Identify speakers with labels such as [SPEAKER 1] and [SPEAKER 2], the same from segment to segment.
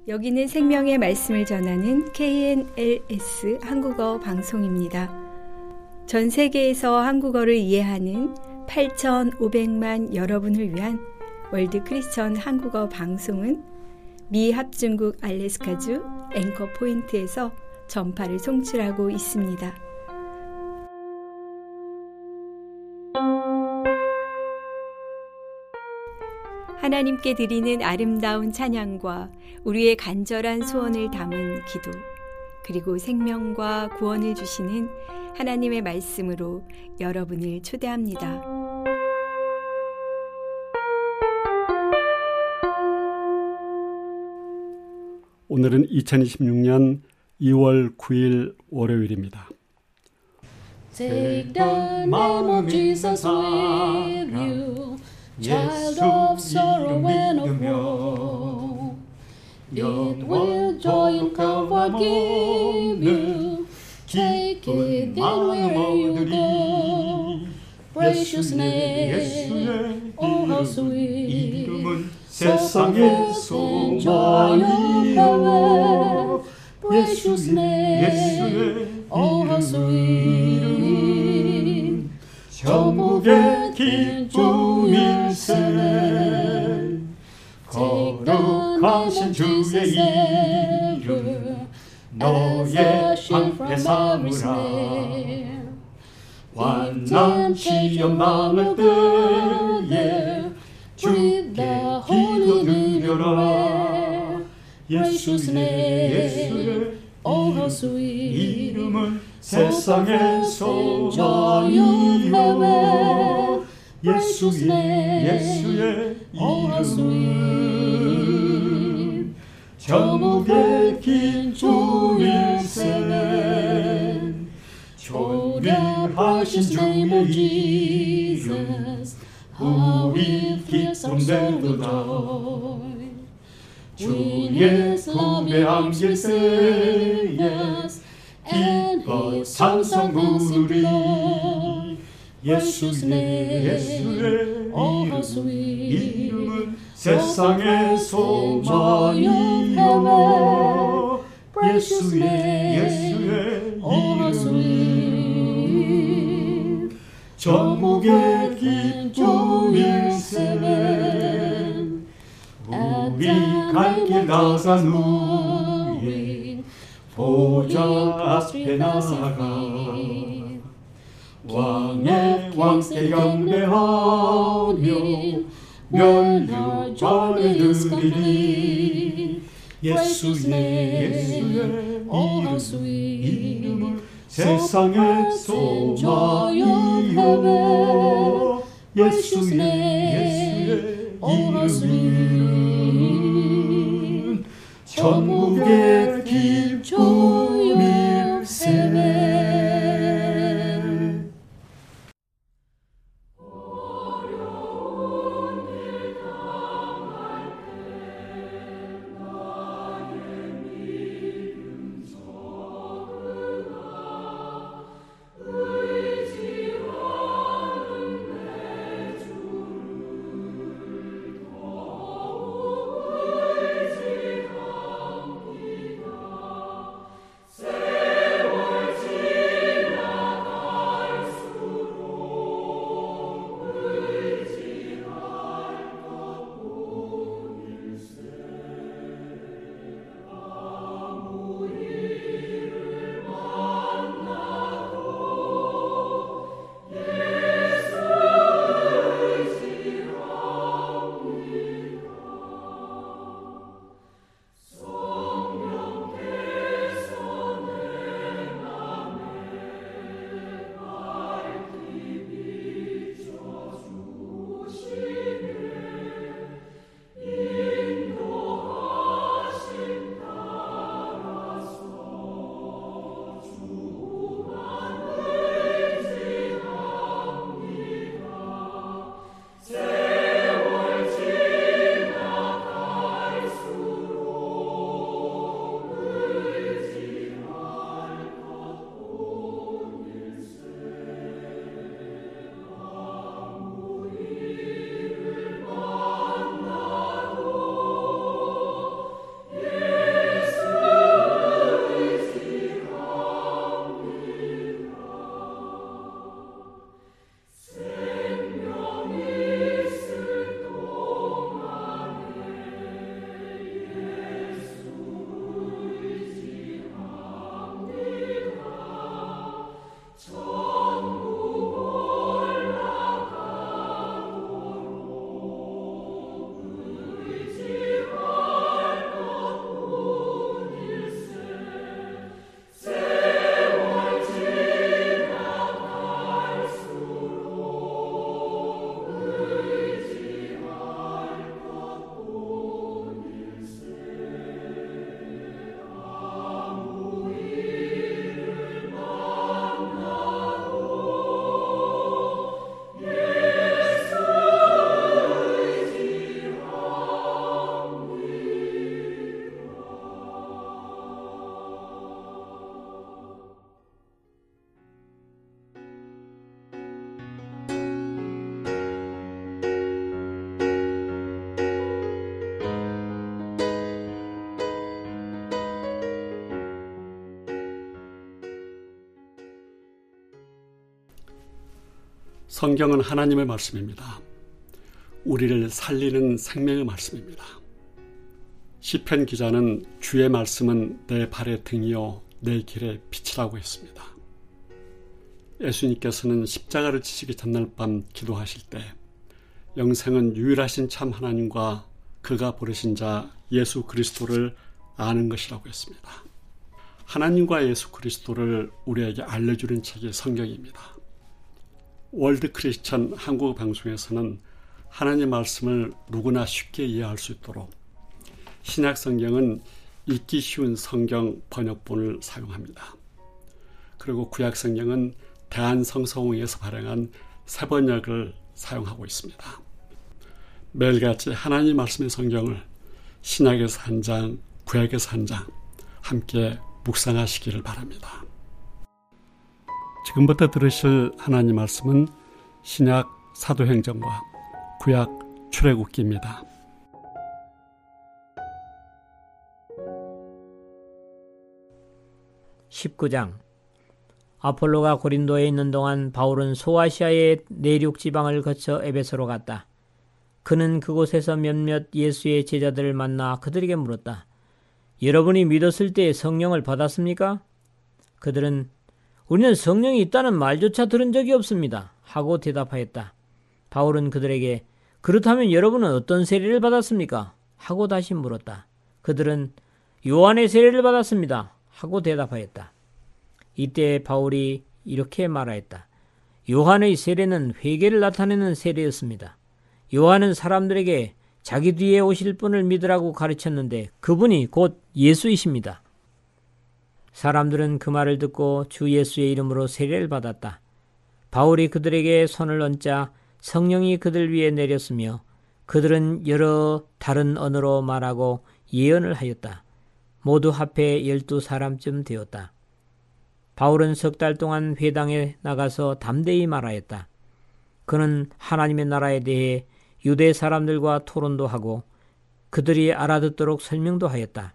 [SPEAKER 1] 여기는 생명의 말씀을 전하는 KNLS 한국어 방송입니다. 전 세계에서 한국어를 이해하는 8,500만 여러분을 위한 월드 크리스천 한국어 방송은 미 합중국 알래스카주 앵커 포인트에서 전파를 송출하고 있습니다. 하나님께 드리는 아름다운 찬양과 우리의 간절한 소원을 담은 기도, 그리고 생명과 구원을 주시는 하나님의 말씀으로 여러분을 초대합니다.
[SPEAKER 2] 오늘은 2026년 2월 9일 월요일입니다.
[SPEAKER 3] Take the name of Jesus with you. Child of sorrow and of woe, it will joy and comfort give you. Take it then where you go. Precious name, oh how sweet. 세상에서 joy of heaven. Precious name, oh how sweet. 천국의 기쁨일세 거룩하신 주의 이름 너의 방패 삼으라. 환난 시험 많을 때에 주께 기도드려라. 예수의 oh how sweet. 이름은 세상에서 joy of heaven. 예수의 이름은 천국의 기쁨일세. 초대하신 주의 이름 우리 기쁨 되도다. 주의 품에 안길세 기뻐 찬송 부르리. 예수의 이름은 세상에서 많이여. 예수의 이름 전국의 기쁨일세. 우리 갈 길 나간 후에 보좌 앞에 나가 왕의 왕께 경배하며 멸류관을 드리리. 예수의 이름은 세상에서 많이여. 예수의 이름은 천국의 기쁨일세.
[SPEAKER 2] 성경은 하나님의 말씀입니다. 우리를 살리는 생명의 말씀입니다. 시편 기자는 주의 말씀은 내 발의 등이요 내 길의 빛이라고 했습니다. 예수님께서는 십자가를 지시기 전날 밤 기도하실 때 영생은 유일하신 참 하나님과 그가 부르신 자 예수 그리스도를 아는 것이라고 했습니다. 하나님과 예수 그리스도를 우리에게 알려주는 책이 성경입니다. 월드 크리스천 한국어 방송에서는 하나님 말씀을 누구나 쉽게 이해할 수 있도록 신약 성경은 읽기 쉬운 성경 번역본을 사용합니다. 그리고 구약 성경은 대한성서공회에서 발행한 새 번역을 사용하고 있습니다. 매일같이 하나님 말씀의 성경을 신약에서 한 장, 구약에서 한 장 함께 묵상하시기를 바랍니다. 지금부터 들으실 하나님 말씀은 신약 사도행전과 구약 출애굽기입니다.
[SPEAKER 4] 19장. 아폴로가 고린도에 있는 동안 바울은 소아시아의 내륙 지방을 거쳐 에베소로 갔다. 그는 그곳에서 몇몇 예수의 제자들을 만나 그들에게 물었다. 여러분이 믿었을 때 성령을 받았습니까? 그들은 우리는 성령이 있다는 말조차 들은 적이 없습니다 하고 대답하였다. 바울은 그들에게 그렇다면 여러분은 어떤 세례를 받았습니까? 하고 다시 물었다. 그들은 요한의 세례를 받았습니다 하고 대답하였다. 이때 바울이 이렇게 말하였다. 요한의 세례는 회개를 나타내는 세례였습니다. 요한은 사람들에게 자기 뒤에 오실 분을 믿으라고 가르쳤는데 그분이 곧 예수이십니다. 사람들은 그 말을 듣고 주 예수의 이름으로 세례를 받았다. 바울이 그들에게 손을 얹자 성령이 그들 위에 내렸으며 그들은 여러 다른 언어로 말하고 예언을 하였다. 모두 합해 12사람쯤 되었다. 바울은 3달 동안 회당에 나가서 담대히 말하였다. 그는 하나님의 나라에 대해 유대 사람들과 토론도 하고 그들이 알아듣도록 설명도 하였다.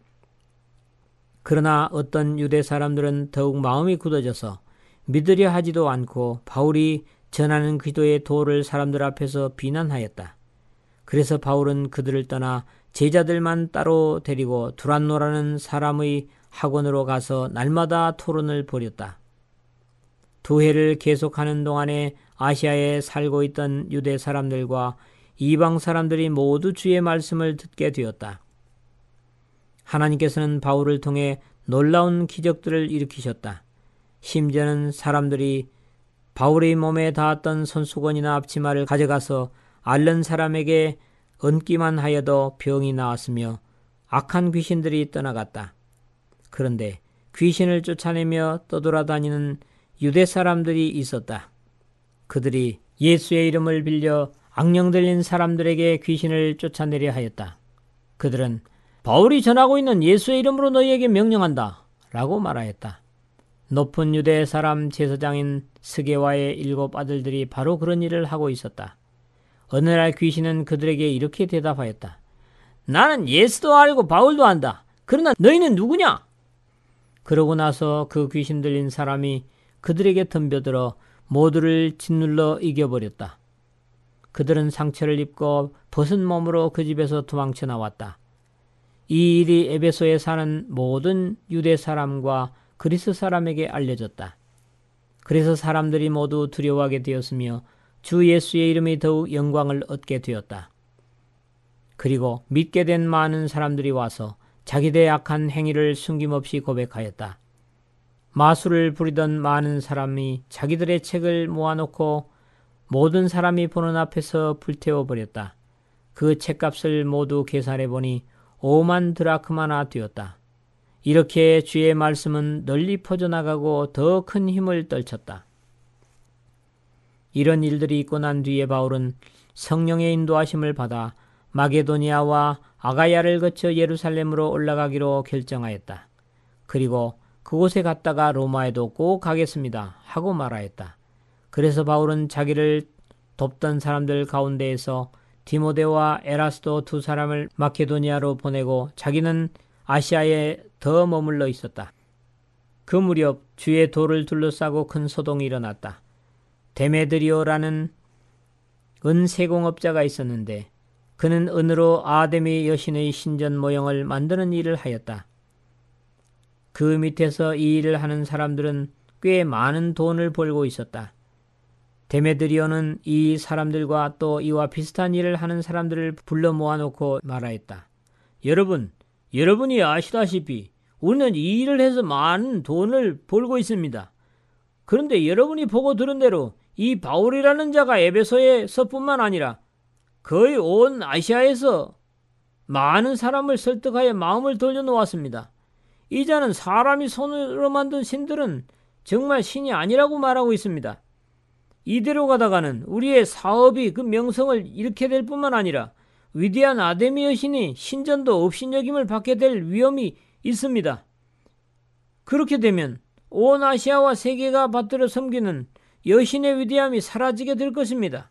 [SPEAKER 4] 그러나 어떤 유대 사람들은 더욱 마음이 굳어져서 믿으려 하지도 않고 바울이 전하는 기도의 도를 사람들 앞에서 비난하였다. 그래서 바울은 그들을 떠나 제자들만 따로 데리고 두란노라는 사람의 학원으로 가서 날마다 토론을 벌였다. 2해를 계속하는 동안에 아시아에 살고 있던 유대 사람들과 이방 사람들이 모두 주의 말씀을 듣게 되었다. 하나님께서는 바울을 통해 놀라운 기적들을 일으키셨다. 심지어는 사람들이 바울의 몸에 닿았던 손수건이나 앞치마를 가져가서 앓는 사람에게 얹기만 하여도 병이 나았으며 악한 귀신들이 떠나갔다. 그런데 귀신을 쫓아내며 떠돌아다니는 유대 사람들이 있었다. 그들이 예수의 이름을 빌려 악령 들린 사람들에게 귀신을 쫓아내려 하였다. 그들은 바울이 전하고 있는 예수의 이름으로 너희에게 명령한다 라고 말하였다. 높은 유대 사람 제사장인 스게와의 7 아들들이 바로 그런 일을 하고 있었다. 어느 날 귀신은 그들에게 이렇게 대답하였다. 나는 예수도 알고 바울도 안다. 그러나 너희는 누구냐? 그러고 나서 그 귀신 들린 사람이 그들에게 덤벼들어 모두를 짓눌러 이겨버렸다. 그들은 상처를 입고 벗은 몸으로 그 집에서 도망쳐 나왔다. 이 일이 에베소에 사는 모든 유대 사람과 그리스 사람에게 알려졌다. 그래서 사람들이 모두 두려워하게 되었으며 주 예수의 이름이 더욱 영광을 얻게 되었다. 그리고 믿게 된 많은 사람들이 와서 자기들의 악한 행위를 숨김없이 고백하였다. 마술을 부리던 많은 사람이 자기들의 책을 모아놓고 모든 사람이 보는 앞에서 불태워버렸다. 그 책값을 모두 계산해보니 5만 드라크마나 되었다. 이렇게 주의 말씀은 널리 퍼져나가고 더 큰 힘을 떨쳤다. 이런 일들이 있고 난 뒤에 바울은 성령의 인도하심을 받아 마게도니아와 아가야를 거쳐 예루살렘으로 올라가기로 결정하였다. 그리고 그곳에 갔다가 로마에도 꼭 가겠습니다 하고 말하였다. 그래서 바울은 자기를 돕던 사람들 가운데에서 디모데와 에라스도 2 사람을 마케도니아로 보내고 자기는 아시아에 더 머물러 있었다. 그 무렵 주의 도를 둘러싸고 큰 소동이 일어났다. 데메드리오라는 은세공업자가 있었는데 그는 은으로 아데미 여신의 신전 모형을 만드는 일을 하였다. 그 밑에서 이 일을 하는 사람들은 꽤 많은 돈을 벌고 있었다. 데메드리오는 이 사람들과 또 이와 비슷한 일을 하는 사람들을 불러 모아놓고 말하였다. 여러분이 아시다시피 우리는 이 일을 해서 많은 돈을 벌고 있습니다. 그런데 여러분이 보고 들은 대로 이 바울이라는 자가 에베소에서뿐만 아니라 거의 온 아시아에서 많은 사람을 설득하여 마음을 돌려놓았습니다. 이 자는 사람이 손으로 만든 신들은 정말 신이 아니라고 말하고 있습니다. 이대로 가다가는 우리의 사업이 그 명성을 잃게 될 뿐만 아니라 위대한 아데미 여신이 신전도 업신여김을 받게 될 위험이 있습니다. 그렇게 되면 온 아시아와 세계가 받들어 섬기는 여신의 위대함이 사라지게 될 것입니다.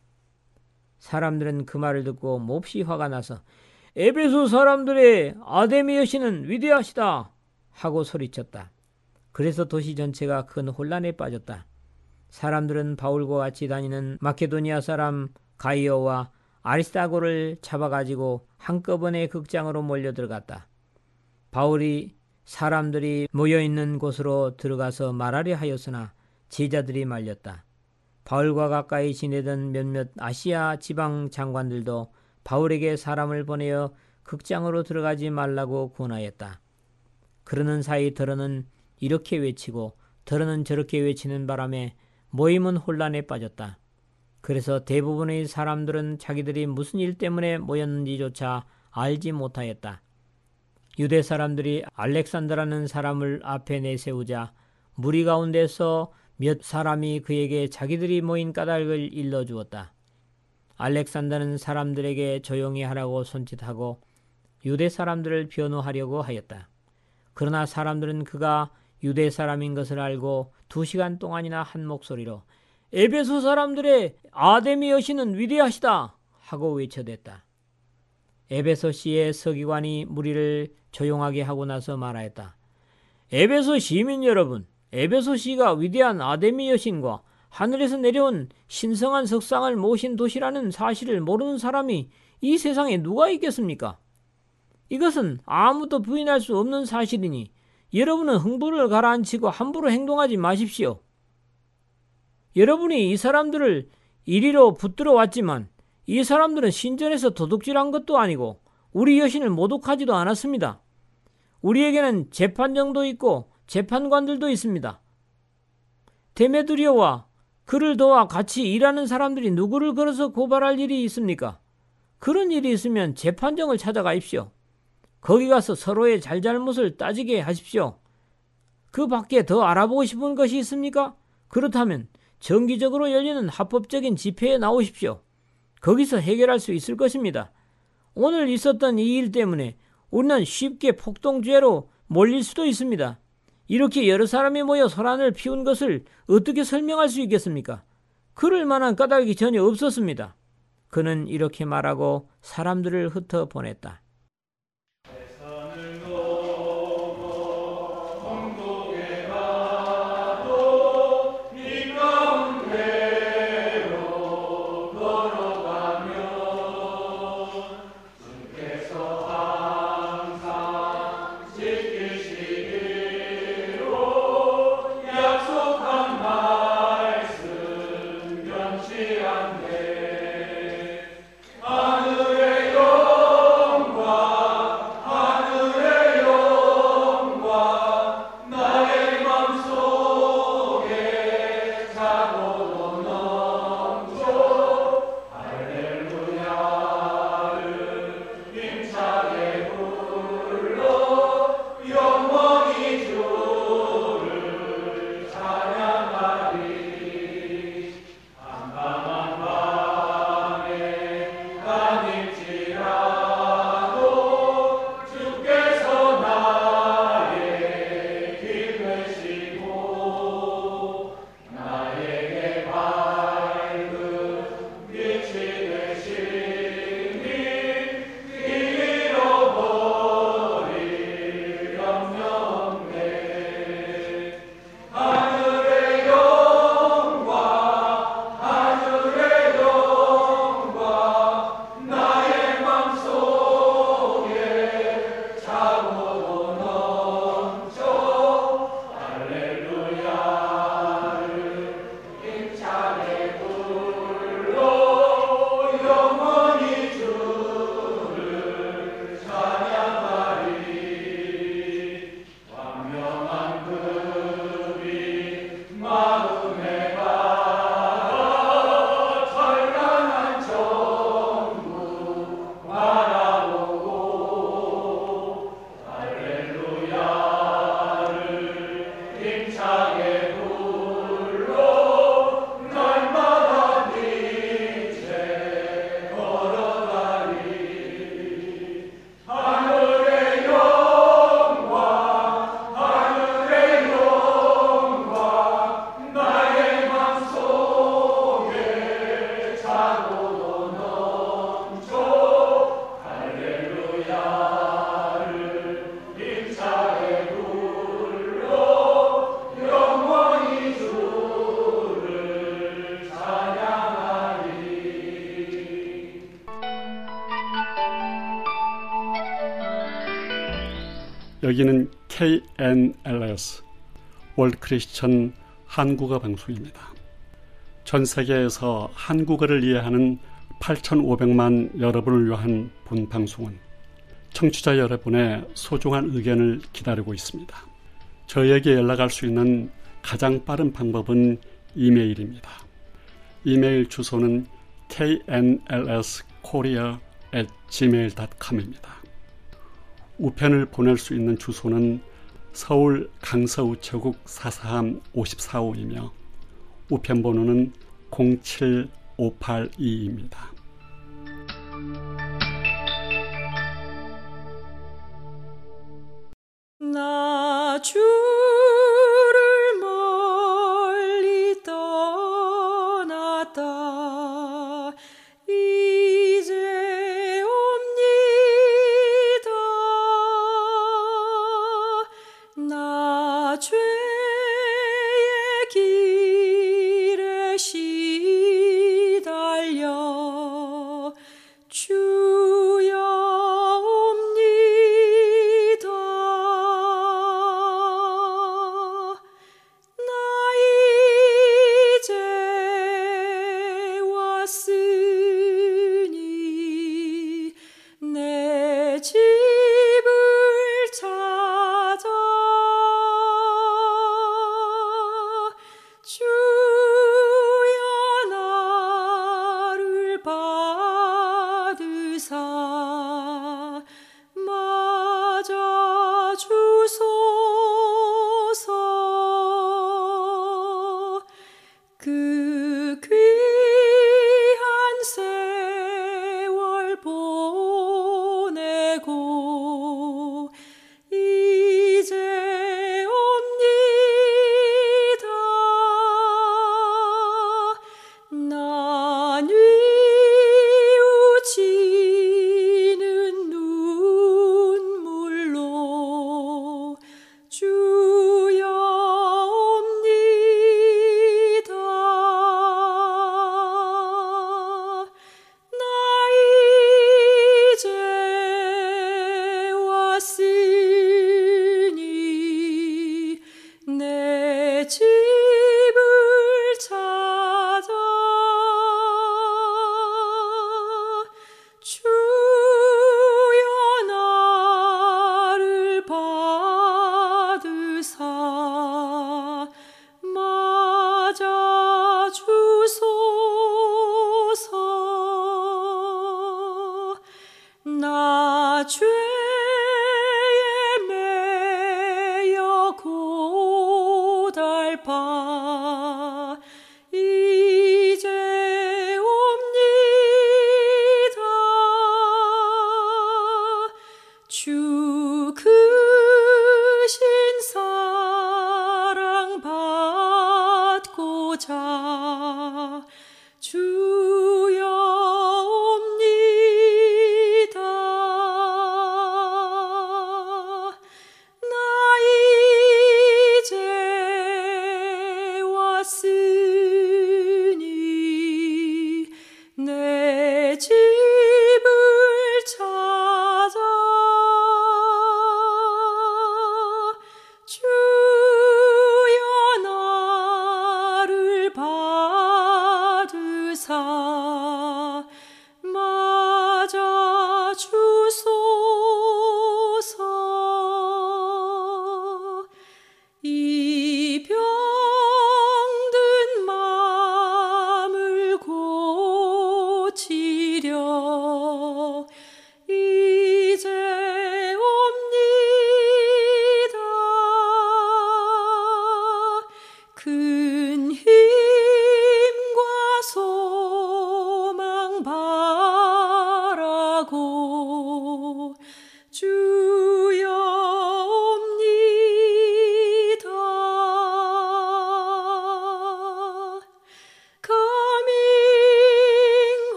[SPEAKER 4] 사람들은 그 말을 듣고 몹시 화가 나서 에베소 사람들의 아데미 여신은 위대하시다 하고 소리쳤다. 그래서 도시 전체가 큰 혼란에 빠졌다. 사람들은 바울과 같이 다니는 마케도니아 사람 가이오와 아리스타고를 잡아가지고 한꺼번에 극장으로 몰려 들어갔다. 바울이 사람들이 모여있는 곳으로 들어가서 말하려 하였으나 제자들이 말렸다. 바울과 가까이 지내던 몇몇 아시아 지방 장관들도 바울에게 사람을 보내어 극장으로 들어가지 말라고 권하였다. 그러는 사이 더러는 이렇게 외치고 더러는 저렇게 외치는 바람에 모임은 혼란에 빠졌다. 그래서 대부분의 사람들은 자기들이 무슨 일 때문에 모였는지조차 알지 못하였다. 유대 사람들이 알렉산더라는 사람을 앞에 내세우자 무리 가운데서 몇 사람이 그에게 자기들이 모인 까닭을 일러주었다. 알렉산더는 사람들에게 조용히 하라고 손짓하고 유대 사람들을 변호하려고 하였다. 그러나 사람들은 그가 유대 사람인 것을 알고 2시간 동안이나 한 목소리로 에베소 사람들의 아데미 여신은 위대하시다 하고 외쳐댔다. 에베소시의 서기관이 무리를 조용하게 하고 나서 말하였다. 에베소 시민 여러분, 에베소시가 위대한 아데미 여신과 하늘에서 내려온 신성한 석상을 모신 도시라는 사실을 모르는 사람이 이 세상에 누가 있겠습니까? 이것은 아무도 부인할 수 없는 사실이니 여러분은 흥분을 가라앉히고 함부로 행동하지 마십시오. 여러분이 이 사람들을 이리로 붙들어 왔지만 이 사람들은 신전에서 도둑질한 것도 아니고 우리 여신을 모독하지도 않았습니다. 우리에게는 재판정도 있고 재판관들도 있습니다. 데메드리오와 그를 도와 같이 일하는 사람들이 누구를 걸어서 고발할 일이 있습니까? 그런 일이 있으면 재판정을 찾아가십시오. 거기 가서 서로의 잘잘못을 따지게 하십시오. 그 밖에 더 알아보고 싶은 것이 있습니까? 그렇다면 정기적으로 열리는 합법적인 집회에 나오십시오. 거기서 해결할 수 있을 것입니다. 오늘 있었던 이 일 때문에 우리는 쉽게 폭동죄로 몰릴 수도 있습니다. 이렇게 여러 사람이 모여 소란을 피운 것을 어떻게 설명할 수 있겠습니까? 그럴 만한 까닭이 전혀 없었습니다. 그는 이렇게 말하고 사람들을 흩어보냈다.
[SPEAKER 2] 여기는 KNLS 월드 크리스천 한국어 방송입니다. 전 세계에서 한국어를 이해하는 8,500만 여러분을 위한 본 방송은 청취자 여러분의 소중한 의견을 기다리고 있습니다. 저희에게 연락할 수 있는 가장 빠른 방법은 이메일입니다. 이메일 주소는 knlskorea@gmail.com입니다. 우편을 보낼 수 있는 주소는 서울 강서우체국 443 54호이며 우편번호는 07582입니다.
[SPEAKER 5] 나 주를 멀리 떠났다 이제 옵니다. 나 죄의 길에 시달려 주여 옵니다. 나 이제 왔으니 내 집을 찾아 주여 나를 받으사 맞아 주소서. 그 귀한 세월 보내고 이제 옵니다. 나 뉘우치는 눈물로 주여 옵니다. 나 이제 왔으니 내 집을 찾아 주여 나를 받으사 맞아 주소서. 나 죄에 매여 고달파 이제 옵니다. 주 크신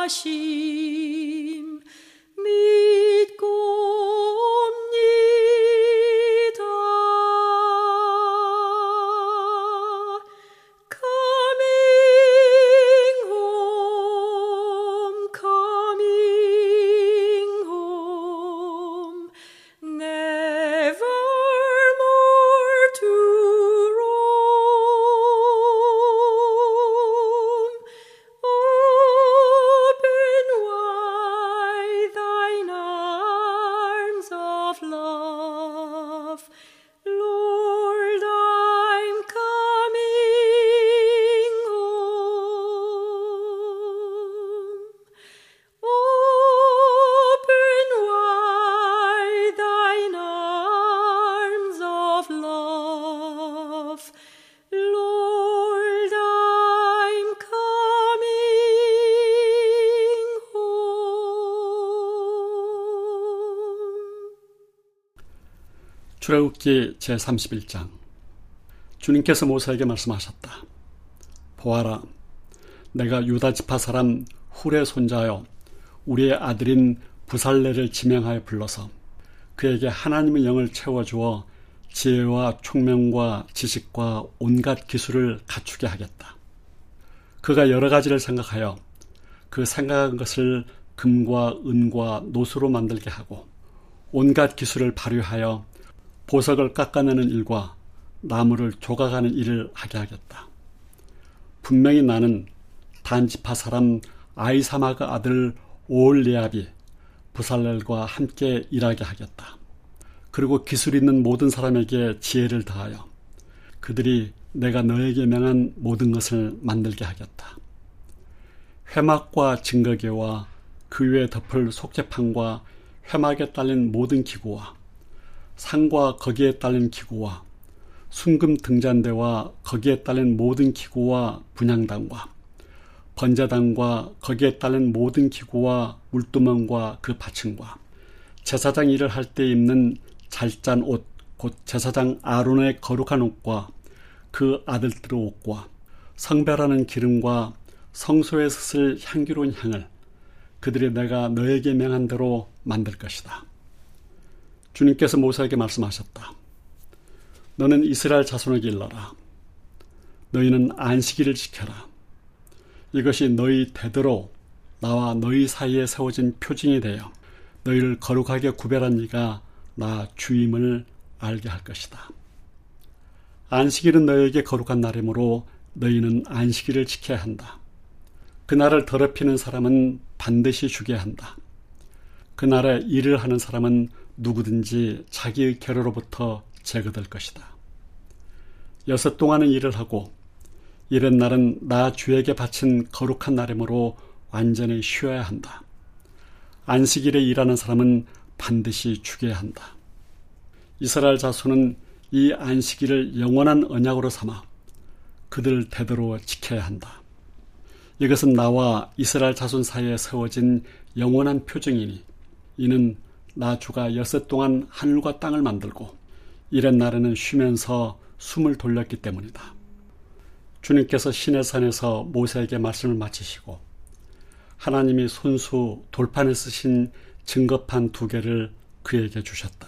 [SPEAKER 5] 하심 믿고 옵니다. Coming home, coming home, nevermore to roam. Open wide thine arms of love, Lord, I'm coming home. Open wide thine arms of love, Lord, I'm coming home.
[SPEAKER 2] 출애굽기 제31장. 주님께서 모세에게 말씀하셨다. 보아라, 내가 유다 지파 사람 훌의 손자여 우리의 아들인 부살레를 지명하여 불러서 그에게 하나님의 영을 채워주어 지혜와 총명과 지식과 온갖 기술을 갖추게 하겠다. 그가 여러 가지를 생각하여 그 생각한 것을 금과 은과 노수로 만들게 하고 온갖 기술을 발휘하여 보석을 깎아내는 일과 나무를 조각하는 일을 하게 하겠다. 분명히 나는 단지파 사람 아이사마그 아들 오홀리압이 부살렐과 함께 일하게 하겠다. 그리고 기술 있는 모든 사람에게 지혜를 다하여 그들이 내가 너에게 명한 모든 것을 만들게 하겠다. 회막과 증거계와 그 위에 덮을 속죄판과 회막에 딸린 모든 기구와 상과 거기에 딸린 기구와 순금 등잔대와 거기에 딸린 모든 기구와 분향단과 번제단과 거기에 딸린 모든 기구와 물두멍과 그 받침과 제사장 일을 할 때 입는 잘 짠 옷, 곧 제사장 아론의 거룩한 옷과 그 아들들의 옷과 성별하는 기름과 성소에서 쓸 향기로운 향을 그들이 내가 너에게 명한 대로 만들 것이다. 주님께서 모세에게 말씀하셨다. 너는 이스라엘 자손에게 일러라. 너희는 안식일을 지켜라. 이것이 너희 대대로 나와 너희 사이에 세워진 표징이 되어 너희를 거룩하게 구별한 이가 나 주임을 알게 할 것이다. 안식일은 너희에게 거룩한 날이므로 너희는 안식일을 지켜야 한다. 그날을 더럽히는 사람은 반드시 죽여야 한다. 그날에 일을 하는 사람은 누구든지 자기의 괴로로부터 제거될 것이다. 6 동안은 일을 하고 7 날은 나 주에게 바친 거룩한 날이므로 완전히 쉬어야 한다. 안식일에 일하는 사람은 반드시 죽여야 한다. 이스라엘 자손은 이 안식일을 영원한 언약으로 삼아 그들 대대로 지켜야 한다. 이것은 나와 이스라엘 자손 사이에 세워진 영원한 표징이니 이는 나 주가 6 동안 하늘과 땅을 만들고 7 날에는 쉬면서 숨을 돌렸기 때문이다. 주님께서 시내산에서 모세에게 말씀을 마치시고 하나님이 손수 돌판에 쓰신 증거판 2개를 그에게 주셨다.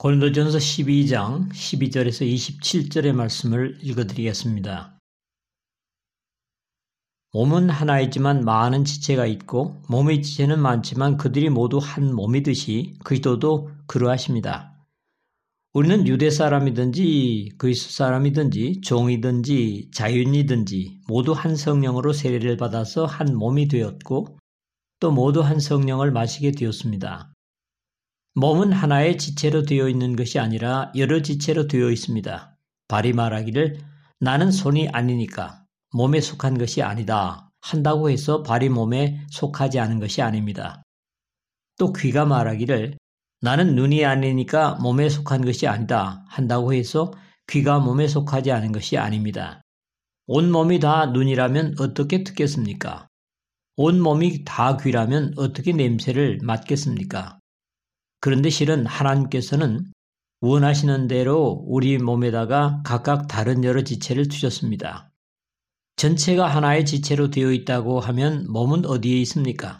[SPEAKER 4] 고린도전서 12장 12절에서 27절의 말씀을 읽어드리겠습니다. 몸은 하나이지만 많은 지체가 있고 몸의 지체는 많지만 그들이 모두 한 몸이듯이 그리스도도 그러하십니다. 우리는 유대 사람이든지 그리스 사람이든지 종이든지 자유인이든지 모두 한 성령으로 세례를 받아서 한 몸이 되었고 또 모두 한 성령을 마시게 되었습니다. 몸은 하나의 지체로 되어 있는 것이 아니라 여러 지체로 되어 있습니다. 발이 말하기를 나는 손이 아니니까 몸에 속한 것이 아니다 한다고 해서 발이 몸에 속하지 않은 것이 아닙니다. 또 귀가 말하기를 나는 눈이 아니니까 몸에 속한 것이 아니다 한다고 해서 귀가 몸에 속하지 않은 것이 아닙니다. 온 몸이 다 눈이라면 어떻게 듣겠습니까? 온 몸이 다 귀라면 어떻게 냄새를 맡겠습니까? 그런데 실은 하나님께서는 원하시는 대로 우리 몸에다가 각각 다른 여러 지체를 두셨습니다. 전체가 하나의 지체로 되어 있다고 하면 몸은 어디에 있습니까?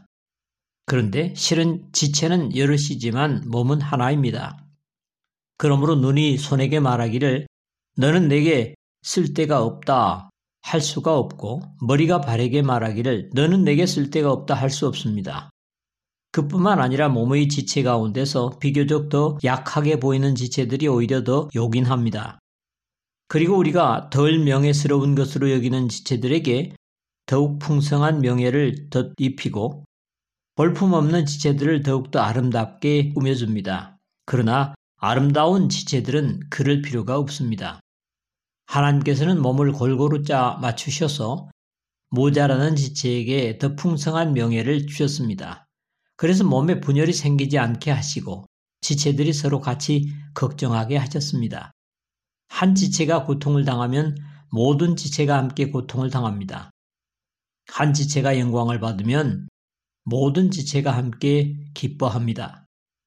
[SPEAKER 4] 그런데 실은 지체는 여럿이지만 몸은 하나입니다. 그러므로 눈이 손에게 말하기를 너는 내게 쓸데가 없다 할 수가 없고 머리가 발에게 말하기를 너는 내게 쓸데가 없다 할 수 없습니다. 그뿐만 아니라 몸의 지체 가운데서 비교적 더 약하게 보이는 지체들이 오히려 더 요긴합니다. 그리고 우리가 덜 명예스러운 것으로 여기는 지체들에게 더욱 풍성한 명예를 덧입히고 볼품없는 지체들을 더욱더 아름답게 꾸며줍니다. 그러나 아름다운 지체들은 그럴 필요가 없습니다. 하나님께서는 몸을 골고루 짜 맞추셔서 모자라는 지체에게 더 풍성한 명예를 주셨습니다. 그래서 몸에 분열이 생기지 않게 하시고 지체들이 서로 같이 걱정하게 하셨습니다. 한 지체가 고통을 당하면 모든 지체가 함께 고통을 당합니다. 한 지체가 영광을 받으면 모든 지체가 함께 기뻐합니다.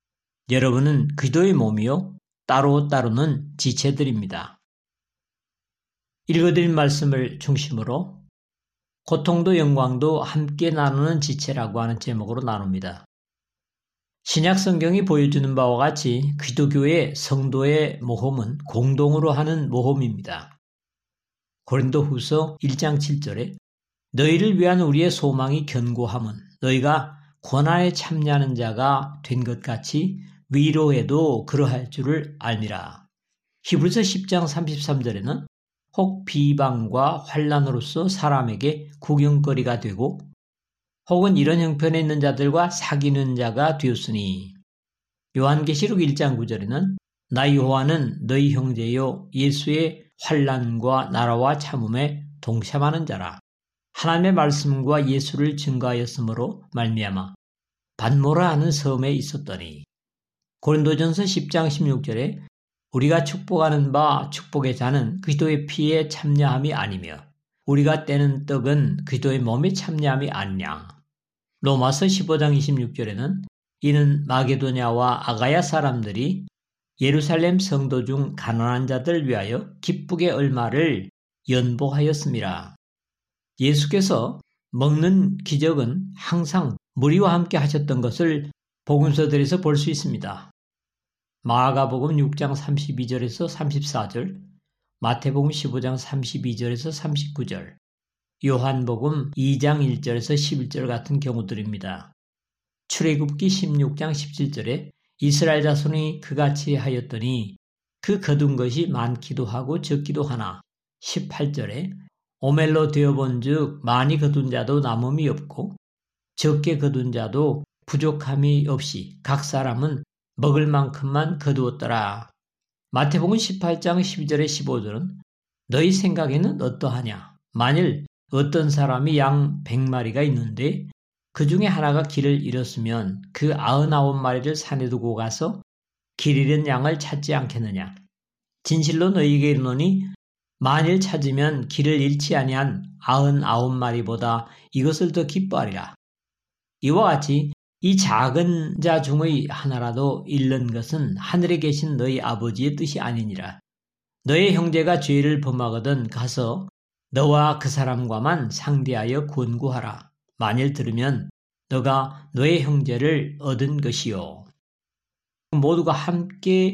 [SPEAKER 4] 여러분은 그리스도의 몸이요 따로따로는 지체들입니다. 읽어드린 말씀을 중심으로 고통도 영광도 함께 나누는 지체라고 하는 제목으로 나눕니다. 신약 성경이 보여주는 바와 같이 기독교의 성도의 모험은 공동으로 하는 모험입니다. 고린도후서 1장 7절에 너희를 위한 우리의 소망이 견고함은 너희가 고난에 참여하는 자가 된 것 같이 위로해도 그러할 줄을 알미라. 히브리서 10장 33절에는 혹 비방과 환난으로서 사람에게 구경거리가 되고 혹은 이런 형편에 있는 자들과 사귀는 자가 되었으니 요한계시록 1장 9절에는 나 요한은 너희 형제요 예수의 환난과 나라와 참음에 동참하는 자라. 하나님의 말씀과 예수를 증거하였으므로 말미암아 반모라 하는 섬에 있었더니 고린도전서 10장 16절에 우리가 축복하는 바 축복의 자는 그리스도의 피에 참여함이 아니며 우리가 떼는 떡은 그리스도의 몸에 참여함이 아니냐. 로마서 15장 26절에는 이는 마게도냐와 아가야 사람들이 예루살렘 성도 중 가난한 자들 위하여 기쁘게 얼마를 연보하였음이라. 예수께서 먹는 기적은 항상 무리와 함께 하셨던 것을 복음서들에서 볼 수 있습니다. 마가복음 6장 32절에서 34절, 마태복음 15장 32절에서 39절, 요한복음 2장 1절에서 11절 같은 경우들입니다. 출애굽기 16장 17절에 이스라엘 자손이 그같이 하였더니 그 거둔 것이 많기도 하고 적기도 하나 18절에 오멜로 되어본 즉 많이 거둔 자도 남음이 없고 적게 거둔 자도 부족함이 없이 각 사람은 먹을 만큼만 거두었더라. 마태복음 18장 12절에 15절은 너희 생각에는 어떠하냐? 만일 어떤 사람이 양 100마리가 있는데 그 중에 하나가 길을 잃었으면 그 99마리를 산에 두고 가서 길 잃은 양을 찾지 않겠느냐? 진실로 너희에게 이르노니 만일 찾으면 길을 잃지 아니한 99마리보다 이것을 더 기뻐하리라. 이와 같이 이 작은 자 중의 하나라도 잃는 것은 하늘에 계신 너희 아버지의 뜻이 아니니라. 너의 형제가 죄를 범하거든 가서 너와 그 사람과만 상대하여 권고하라. 만일 들으면 너가 너의 형제를 얻은 것이요. 모두가 함께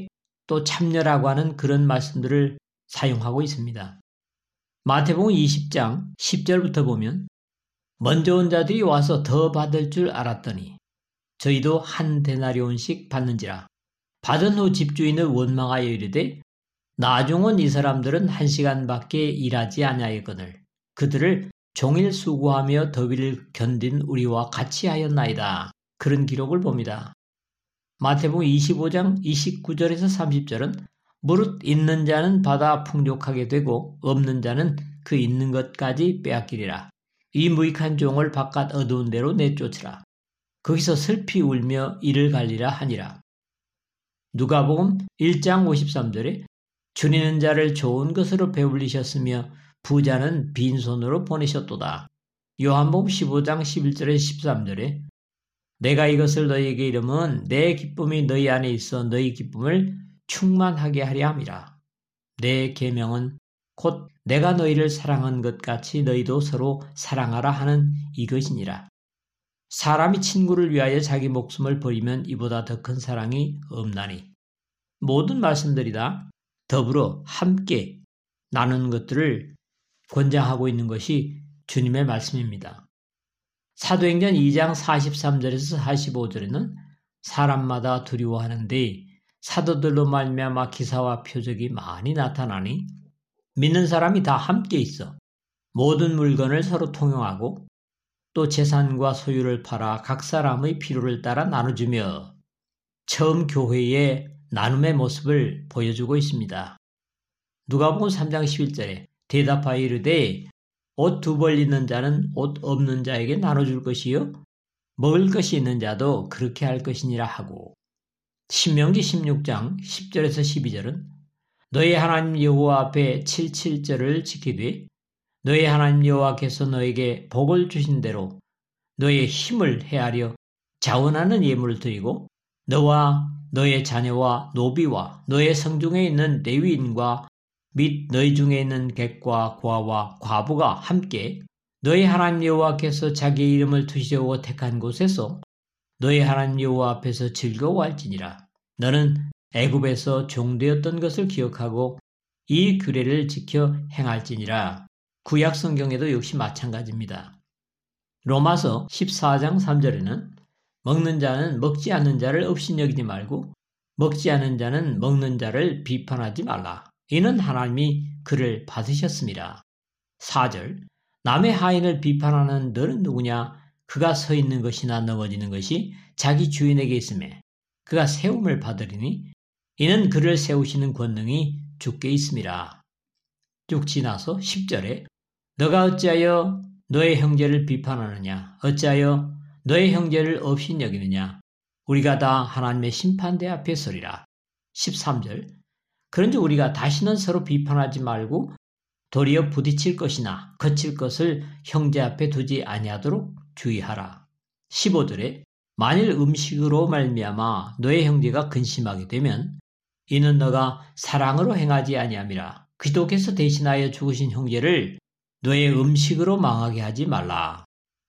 [SPEAKER 4] 또 참여라고 하는 그런 말씀들을 사용하고 있습니다. 마태복음 20장 10절부터 보면 먼저 온 자들이 와서 더 받을 줄 알았더니 저희도 한 데나리온씩 받는지라. 받은 후 집주인을 원망하여 이르되 나중 온 이 사람들은 1시간밖에 일하지 아니하였거늘 그들을 종일 수고하며 더위를 견딘 우리와 같이 하였나이다. 그런 기록을 봅니다. 마태복음 25장 29절에서 30절은 무릇 있는 자는 받아 풍족하게 되고 없는 자는 그 있는 것까지 빼앗기리라. 이 무익한 종을 바깥 어두운 데로 내쫓으라. 거기서 슬피 울며 이를 갈리라 하니라. 누가복음 1장 53절에 줄이는 자를 좋은 것으로 배불리셨으며 부자는 빈손으로 보내셨도다. 요한복음 15장 11절에 13절에 내가 이것을 너희에게 이름은 내 기쁨이 너희 안에 있어 너희 기쁨을 충만하게 하려 함이라. 내 계명은 곧 내가 너희를 사랑한 것 같이 너희도 서로 사랑하라 하는 이것이니라. 사람이 친구를 위하여 자기 목숨을 버리면 이보다 더 큰 사랑이 없나니. 모든 말씀들이 다 더불어 함께 나누는 것들을 권장하고 있는 것이 주님의 말씀입니다. 사도행전 2장 43절에서 45절에는 사람마다 두려워하는데 사도들로 말미암아 기사와 표적이 많이 나타나니 믿는 사람이 다 함께 있어 모든 물건을 서로 통용하고 또 재산과 소유를 팔아 각 사람의 필요를 따라 나눠주며 처음 교회의 나눔의 모습을 보여주고 있습니다. 누가복음 3장 11절에 대답하여 이르되 옷 2벌 있는 자는 옷 없는 자에게 나눠줄 것이요 먹을 것이 있는 자도 그렇게 할 것이니라 하고 신명기 16장 10절에서 12절은 너희 하나님 여호와 앞에 77절을 지키되 너희 하나님 여호와께서 너에게 복을 주신 대로 너의 힘을 헤아려 자원하는 예물을 드리고 너와 너의 자녀와 노비와 너의 성중에 있는 레위인과 및 너희 중에 있는 객과 고아와 과부가 함께 너희 하나님 여호와께서 자기의 이름을 두시려고 택한 곳에서 너희 하나님 여호와 앞에서 즐거워할지니라. 너는 애굽에서 종되었던 것을 기억하고 이 규례를 지켜 행할지니라. 구약 성경에도 역시 마찬가지입니다. 로마서 14장 3절에는 먹는 자는 먹지 않는 자를 업신여기지 말고 먹지 않는 자는 먹는 자를 비판하지 말라. 이는 하나님이 그를 받으셨습니다. 4절 남의 하인을 비판하는 너는 누구냐? 그가 서 있는 것이나 넘어지는 것이 자기 주인에게 있음에 그가 세움을 받으리니 이는 그를 세우시는 권능이 주께 있음이라. 쭉 지나서 10절에 너가 어찌하여 너의 형제를 비판하느냐? 어찌하여 너의 형제를 업신여기느냐? 우리가 다 하나님의 심판대 앞에 서리라. 13절 그런즉 우리가 다시는 서로 비판하지 말고 도리어 부딪힐 것이나 거칠 것을 형제 앞에 두지 아니하도록 주의하라. 15절에 만일 음식으로 말미암아 너의 형제가 근심하게 되면 이는 너가 사랑으로 행하지 아니함이라. 그리스도께서 대신하여 죽으신 형제를 너의 음식으로 망하게 하지 말라.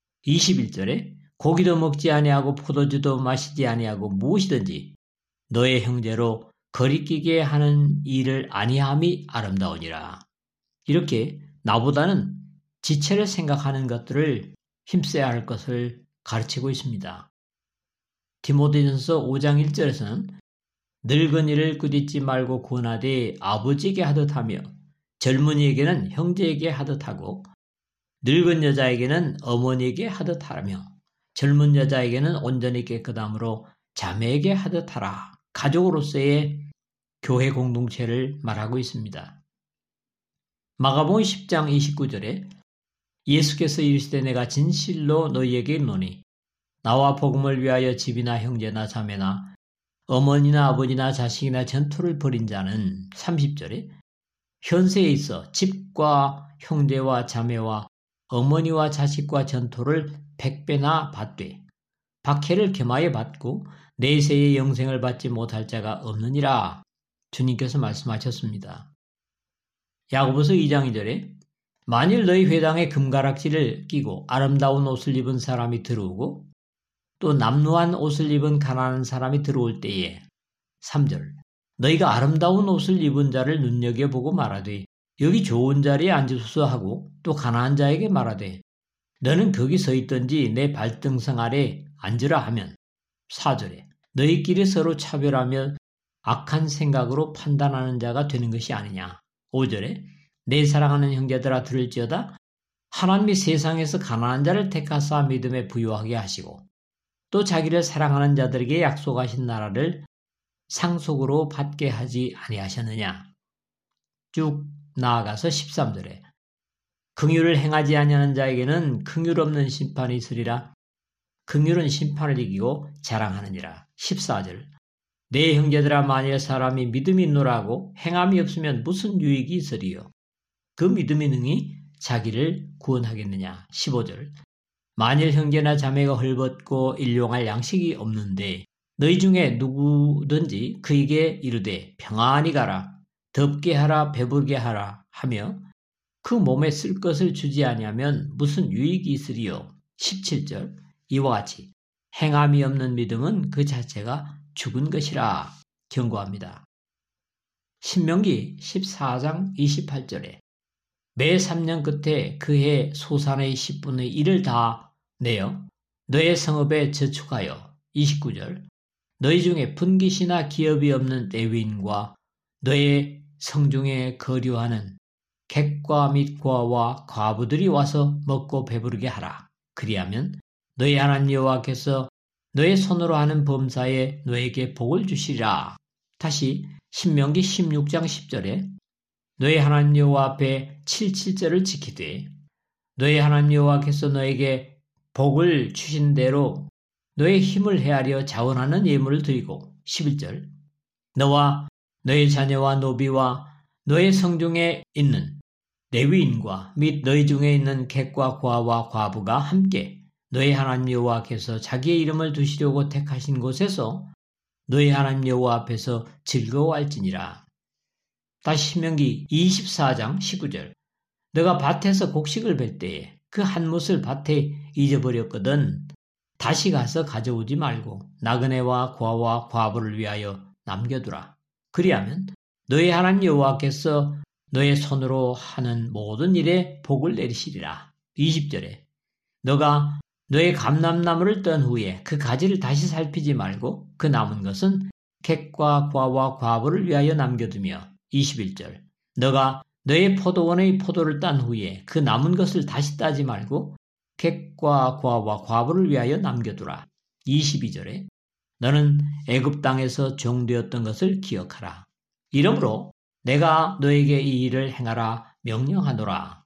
[SPEAKER 4] 21절에 고기도 먹지 아니하고 포도주도 마시지 아니하고 무엇이든지 너의 형제로 거리끼게 하는 일을 아니함이 아름다우니라. 이렇게 나보다는 지체를 생각하는 것들을 힘써야 할 것을 가르치고 있습니다. 디모데전서 5장 1절에서는 늙은이를 꾸짖지 말고 권하되 아버지에게 하듯 하며 젊은이에게는 형제에게 하듯 하고 늙은 여자에게는 어머니에게 하듯 하라며 젊은 여자에게는 온전히 깨끗함으로 자매에게 하듯 하라. 가족으로서의 교회 공동체를 말하고 있습니다. 마가복음 10장 29절에 예수께서 이르시되 내가 진실로 너희에게 이르노니 나와 복음을 위하여 집이나 형제나 자매나 어머니나 아버지나 자식이나 전토를 벌인 자는 30절에 현세에 있어 집과 형제와 자매와 어머니와 자식과 전토를 100배나 받되 박해를 겸하여 받고 내세의 영생을 받지 못할 자가 없느니라. 주님께서 말씀하셨습니다. 야고보서 2장 2절에 만일 너희 회당에 금가락지를 끼고 아름다운 옷을 입은 사람이 들어오고 또 남루한 옷을 입은 가난한 사람이 들어올 때에 3절 너희가 아름다운 옷을 입은 자를 눈여겨보고 말하되 여기 좋은 자리에 앉으소서 하고 또 가난한 자에게 말하되 너는 거기 서 있든지 내 발등상 아래 앉으라 하면 4절에 너희끼리 서로 차별하며 악한 생각으로 판단하는 자가 되는 것이 아니냐. 5절에 내 사랑하는 형제들아 들을지어다 하나님이 세상에서 가난한 자를 택하사 믿음에 부유하게 하시고 또 자기를 사랑하는 자들에게 약속하신 나라를 상속으로 받게 하지 아니하셨느냐. 쭉 나아가서 13절에 긍휼을 행하지 아니하는 자에게는 긍휼 없는 심판이 있으리라. 긍휼은 심판을 이기고 자랑하느니라. 14절 내 형제들아 만일 사람이 믿음이 있노라 하고 행함이 없으면 무슨 유익이 있으리요. 그 믿음이 능히 자기를 구원하겠느냐. 15절 만일 형제나 자매가 헐벗고 일용할 양식이 없는데 너희 중에 누구든지 그에게 이르되 평안히 가라 덥게 하라 배부르게 하라 하며 그 몸에 쓸 것을 주지 아니하면 무슨 유익이 있으리요. 17절 이와 같이 행함이 없는 믿음은 그 자체가 죽은 것이라 경고합니다. 신명기 14장 28절에 매 3년 끝에 그해 소산의 10분의 1을 다 내어 너의 성읍에 저축하여 29절 너희 중에 분깃이나 기업이 없는 레위인과 너의 성중에 거류하는 객과 및 고아와 과부들이 와서 먹고 배부르게 하라. 그리하면 너희 하나님 여호와께서 너의 손으로 하는 범사에 너에게 복을 주시리라. 다시 신명기 16장 10절에 너희 하나님 여호와 앞에 77절을 지키되 너희 하나님 여호와께서 너에게 복을 주신 대로 너의 힘을 헤아려 자원하는 예물을 드리고 11절 너와 너의 자녀와 노비와 너의 성중에 있는 레위인과 및 너희 중에 있는 객과 고아와 과부가 함께 너희 하나님 여호와께서 자기의 이름을 두시려고 택하신 곳에서 너희 하나님 여호와 앞에서 즐거워할지니라. 다시 신명기 24장 19절 너가 밭에서 곡식을 벨 때에 그 한 뭇을 밭에 잊어버렸거든 다시 가서 가져오지 말고 나그네와 고아와 과부를 위하여 남겨두라. 그리하면 너희 하나님 여호와께서 너의 손으로 하는 모든 일에 복을 내리시리라. 20절에 너가 너의 감람나무를 떤 후에 그 가지를 다시 살피지 말고 그 남은 것은 객과 고아와 과부를 위하여 남겨두며 21절 너가 너의 포도원의 포도를 딴 후에 그 남은 것을 다시 따지 말고 객과 고아와 과부를 위하여 남겨두라. 22절에 너는 애굽 땅에서 종되었던 것을 기억하라. 이러므로 내가 너에게 이 일을 행하라 명령하노라.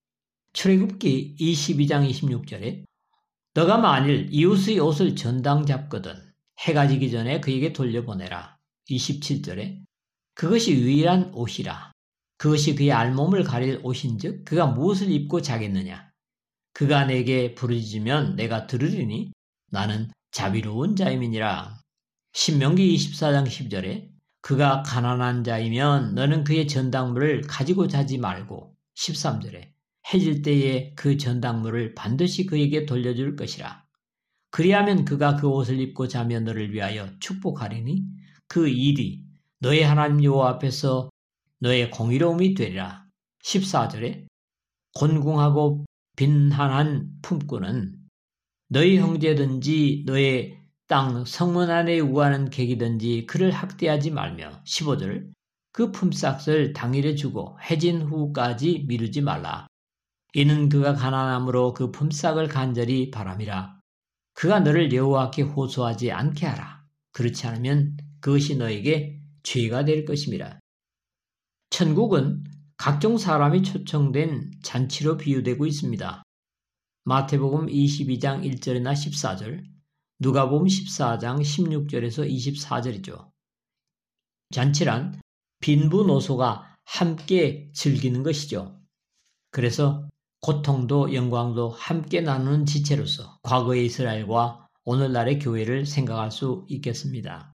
[SPEAKER 4] 출애굽기 22장 26절에 너가 만일 이웃의 옷을 전당 잡거든 해가 지기 전에 그에게 돌려보내라. 27절에 그것이 유일한 옷이라. 그것이 그의 알몸을 가릴 옷인즉 그가 무엇을 입고 자겠느냐. 그가 내게 부르짖으면 내가 들으리니 나는 자비로운 자임이니라. 신명기 24장 10절에 그가 가난한 자이면 너는 그의 전당물을 가지고 자지 말고 13절에 해질 때에 그 전당물을 반드시 그에게 돌려줄 것이라. 그리하면 그가 그 옷을 입고 자며 너를 위하여 축복하리니 그 일이 너의 하나님 여호와 앞에서 너의 공의로움이 되리라. 14절에 곤궁하고 빈한한 품꾼은 너희 형제든지 너의 땅 성문 안에 우하는 객이든지 그를 학대하지 말며 15절 그 품삯을 당일에 주고 해진 후까지 미루지 말라. 이는 그가 가난함으로 그 품삯을 간절히 바람이라. 그가 너를 여호와께 호소하지 않게 하라. 그렇지 않으면 그것이 너에게 죄가 될 것임이라. 천국은 각종 사람이 초청된 잔치로 비유되고 있습니다. 마태복음 22장 1절이나 14절, 누가복음 14장 16절에서 24절이죠. 잔치란 빈부노소가 함께 즐기는 것이죠. 그래서 고통도 영광도 함께 나누는 지체로서 과거의 이스라엘과 오늘날의 교회를 생각할 수 있겠습니다.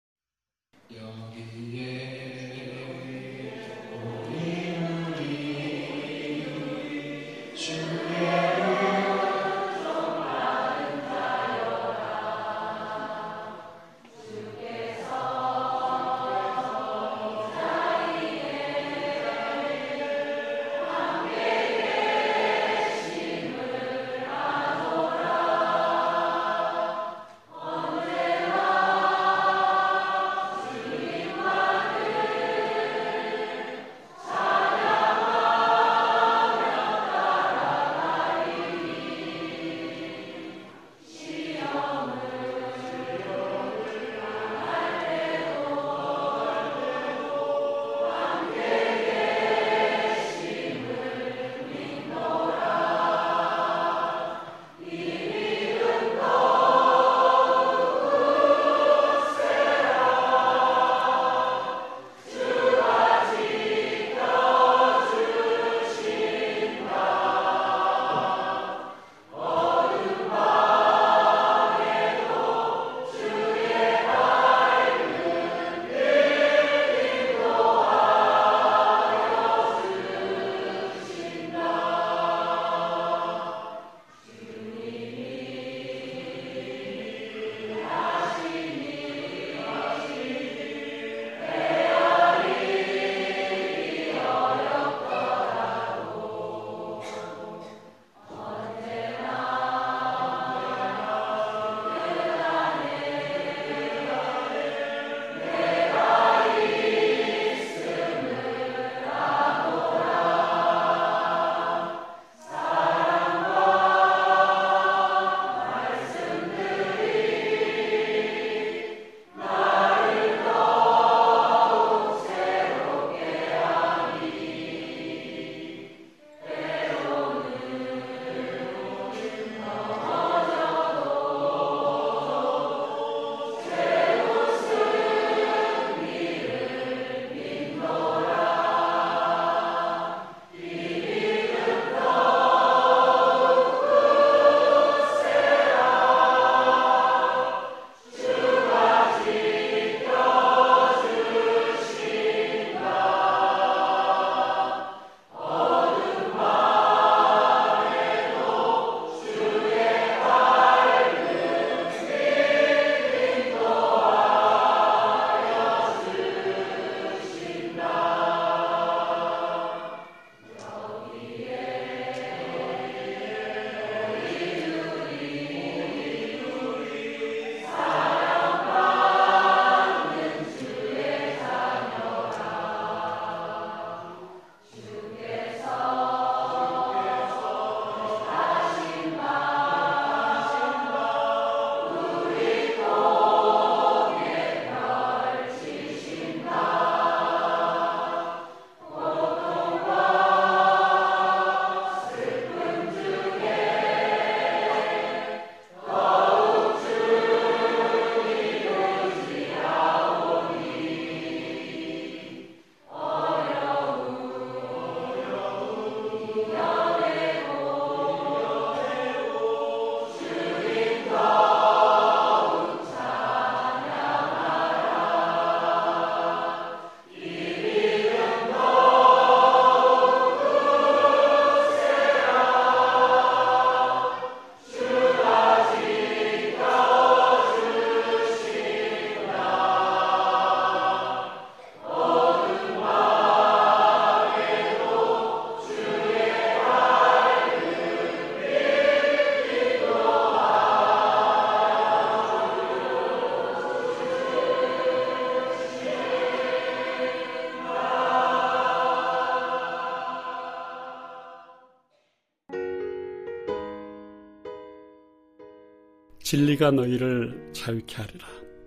[SPEAKER 2] 진리가 너희를 자유케 하리라.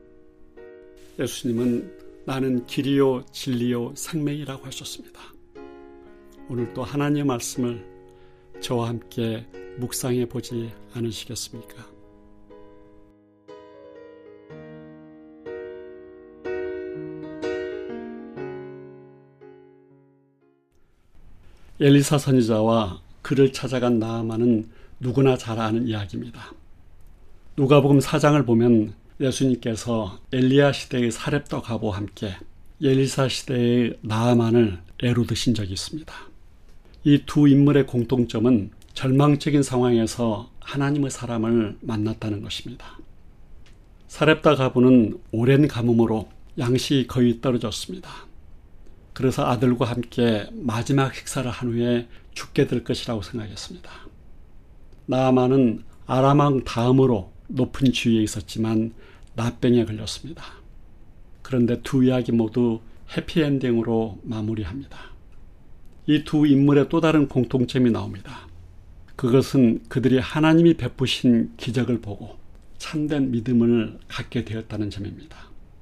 [SPEAKER 2] 예수님은 나는 길이요 진리요 생명이라고 하셨습니다. 오늘도 하나님의 말씀을 저와 함께 묵상해 보지 않으시겠습니까? 엘리사 선지자와 그를 찾아간 나아만은 누구나 잘 아는 이야기입니다. 누가복음 4장을 보면 예수님께서 엘리야 시대의 사렙다 가보와 함께 엘리사 시대의 나아만을 애로 드신 적이 있습니다. 이 두 인물의 공통점은 절망적인 상황에서 하나님의 사람을 만났다는 것입니다. 사렙다 가부는 오랜 가뭄으로 양식이 거의 떨어졌습니다. 그래서 아들과 함께 마지막 식사를 한 후에 죽게 될 것이라고 생각했습니다. 나아만은 아람 왕 다음으로 높은 지위에 있었지만 나병에 걸렸습니다. 그런데 두 이야기 모두 해피엔딩으로 마무리합니다. 이 두 인물의 또 다른 공통점이 나옵니다. 그것은 그들이 하나님이 베푸신 기적을 보고 참된 믿음을 갖게 되었다는 점입니다.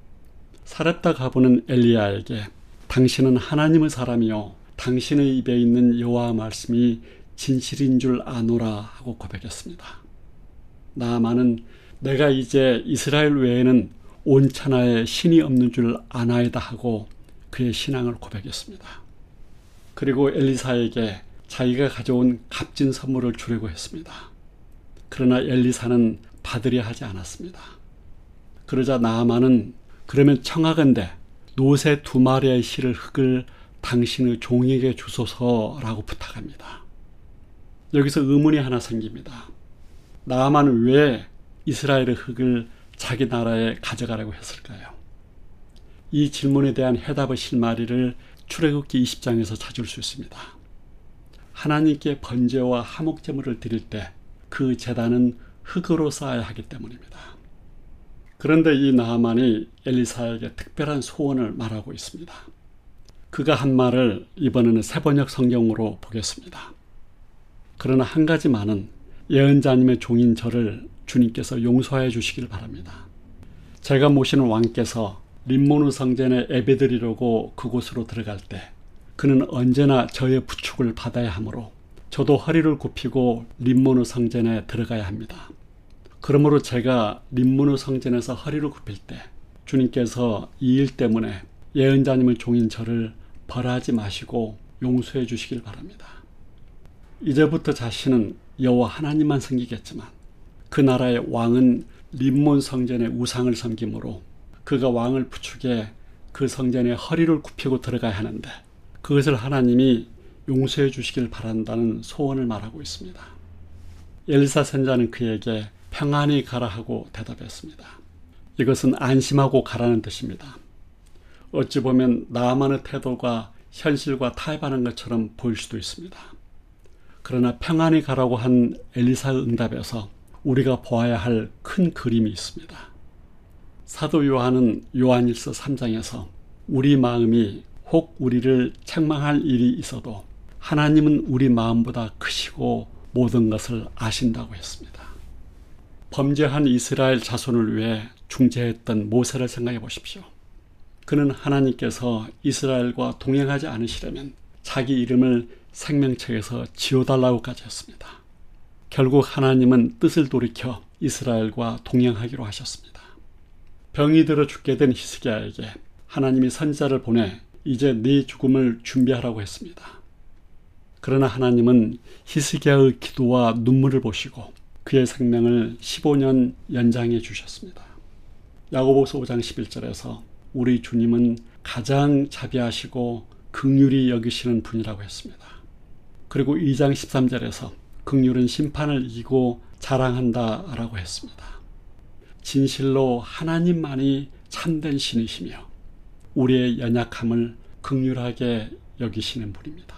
[SPEAKER 2] 사렙다 가부는 엘리야에게 당신은 하나님의 사람이요 당신의 입에 있는 여호와 말씀이 진실인 줄 아노라 하고 고백했습니다. 나아만은 내가 이제 이스라엘 외에는 온 천하에 신이 없는 줄 아나이다 하고 그의 신앙을 고백했습니다. 그리고 엘리사에게 자기가 가져온 값진 선물을 주려고 했습니다. 그러나 엘리사는 받으려 하지 않았습니다. 그러자 나아만은 그러면 청하건대 노새 2마리의 실을 흙을 당신의 종에게 주소서라고 부탁합니다. 여기서 의문이 하나 생깁니다. 나아만은 왜 이스라엘의 흙을 자기 나라에 가져가라고 했을까요? 이 질문에 대한 해답의 실마리를 출애굽기 20장에서 찾을 수 있습니다. 하나님께 번제와 화목제물을 드릴 때 그 제단은 흙으로 쌓아야 하기 때문입니다. 그런데 이 나아만이 엘리사에게 특별한 소원을 말하고 있습니다. 그가 한 말을 이번에는 세번역 성경으로 보겠습니다. 그러나 한 가지만은 예언자님의 종인 저를 주님께서 용서해 주시길 바랍니다. 제가 모시는 왕께서 림모누 성전에 예배드리려고 그곳으로 들어갈 때 그는 언제나 저의 부축을 받아야 하므로 저도 허리를 굽히고 림모누 성전에 들어가야 합니다. 그러므로 제가 림모누 성전에서 허리를 굽힐 때 주님께서 이 일 때문에 예언자님의 종인 저를 벌하지 마시고 용서해 주시길 바랍니다. 이제부터 자신은 여호와 하나님만 섬기겠지만 그 나라의 왕은 림몬 성전의 우상을 섬기므로 그가 왕을 부축해 그 성전에 허리를 굽히고 들어가야 하는데 그것을 하나님이 용서해 주시길 바란다는 소원을 말하고 있습니다. 엘리사 선지자는 그에게 평안히 가라 하고 대답했습니다. 이것은 안심하고 가라는 뜻입니다. 어찌 보면 나아만의 태도가 현실과 타협하는 것처럼 보일 수도 있습니다. 그러나 평안히 가라고 한 엘리사의 응답에서 우리가 보아야 할 큰 그림이 있습니다. 사도 요한은 요한일서 3장에서 우리 마음이 혹 우리를 책망할 일이 있어도 하나님은 우리 마음보다 크시고 모든 것을 아신다고 했습니다. 범죄한 이스라엘 자손을 위해 중재했던 모세를 생각해 보십시오. 그는 하나님께서 이스라엘과 동행하지 않으시려면 자기 이름을 생명책에서 지워달라고까지 했습니다. 결국 하나님은 뜻을 돌이켜 이스라엘과 동행하기로 하셨습니다. 병이 들어 죽게 된 히스기야에게 하나님이 선지자를 보내 이제 네 죽음을 준비하라고 했습니다. 그러나 하나님은 히스기야의 기도와 눈물을 보시고 그의 생명을 15년 연장해 주셨습니다. 야고보서 5장 11절에서 우리 주님은 가장 자비하시고 긍휼히 여기시는 분이라고 했습니다. 그리고 2장 13절에서 긍휼은 심판을 이기고 자랑한다라고 했습니다. 진실로 하나님만이 참된 신이시며 우리의 연약함을 긍휼하게 여기시는 분입니다.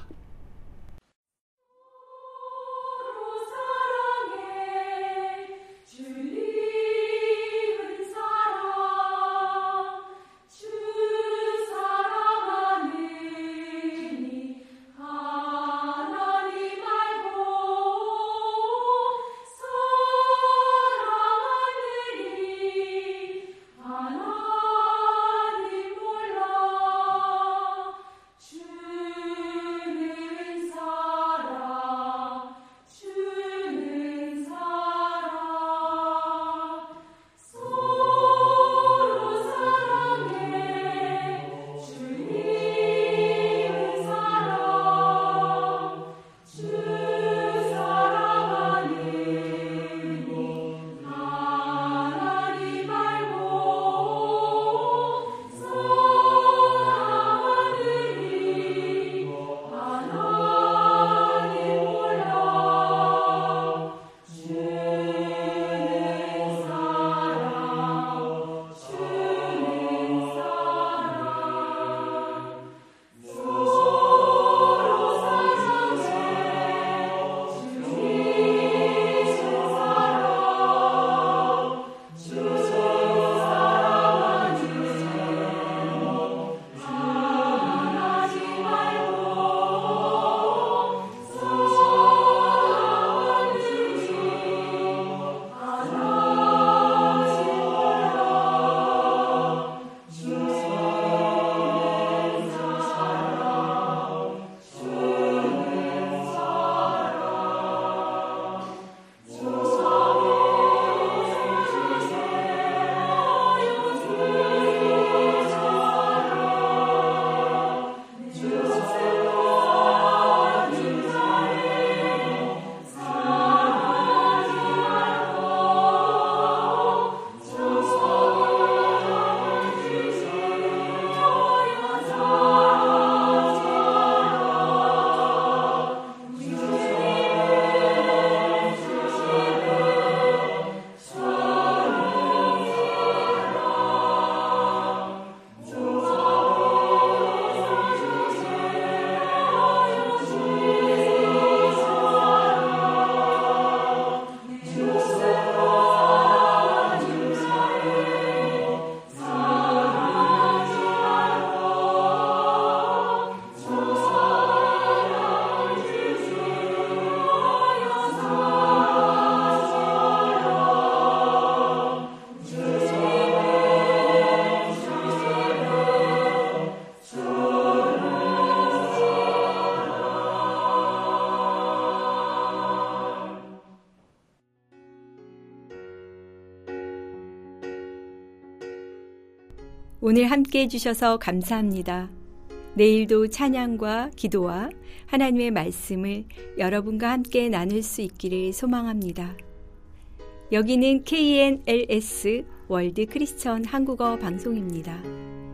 [SPEAKER 1] 오늘 함께 해주셔서 감사합니다. 내일도 찬양과 기도와 하나님의 말씀을 여러분과 함께 나눌 수 있기를 소망합니다. 여기는 KNLS 월드 크리스천 한국어 방송입니다.